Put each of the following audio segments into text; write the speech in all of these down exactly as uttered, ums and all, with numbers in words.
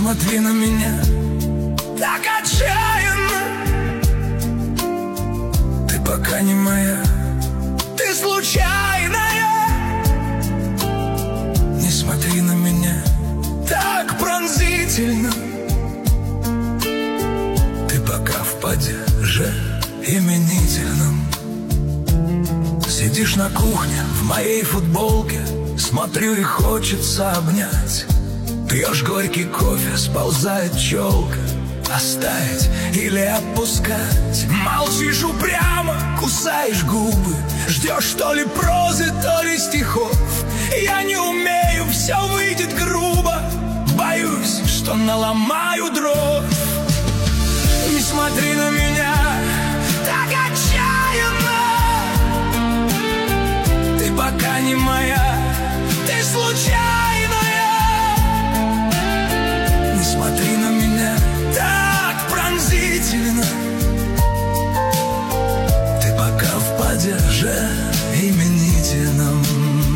смотри на меня так отчаянно. Ты пока не моя, ты случайная. Не смотри на меня так пронзительно. Ты пока в падеже именительном. Сидишь на кухне в моей футболке, смотрю и хочется обнять. Пьешь горький кофе, сползает челка. Оставить или отпускать? Молчишь упрямо, кусаешь губы. Ждешь то ли прозы, то ли стихов. Я не умею, все выйдет грубо. Боюсь, что наломаю дров. Не смотри на меня так отчаянно. Ты пока не моя, ты случайная. Не смотри на меня так пронзительно. Ты пока в падеже именительном.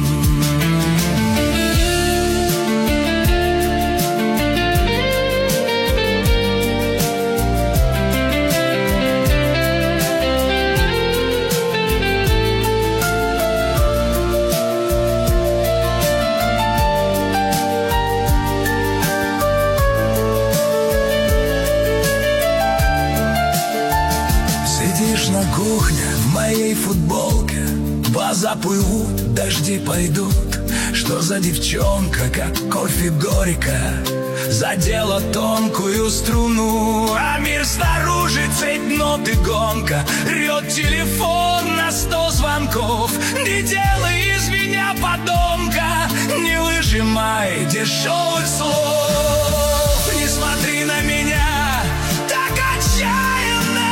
Сидишь на кухне в моей футболке. Глаза плывут, дожди пойдут. Что за девчонка, как кофе горько, задела тонкую струну. А мир снаружи цепь нот и гонка. Рвет телефон на сто звонков. Не делай из меня подонка, не выжимай дешевых слов. Не смотри на меня так отчаянно.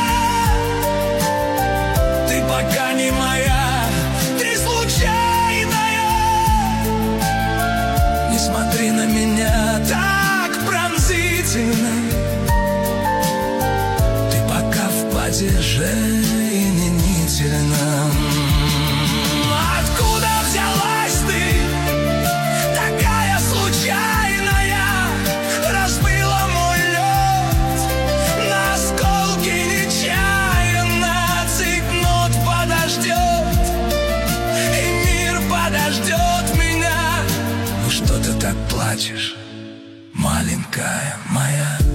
Ты пока не моя, ты случайная. Не смотри на меня так пронзительно. Ты пока в падеже именительном. Откуда взялась ты, такая случайная? Разбила мой лед на осколки нечаянно. Цепь нот подождет, и мир подождет меня. Ну что ты так плачешь, маленькая моя?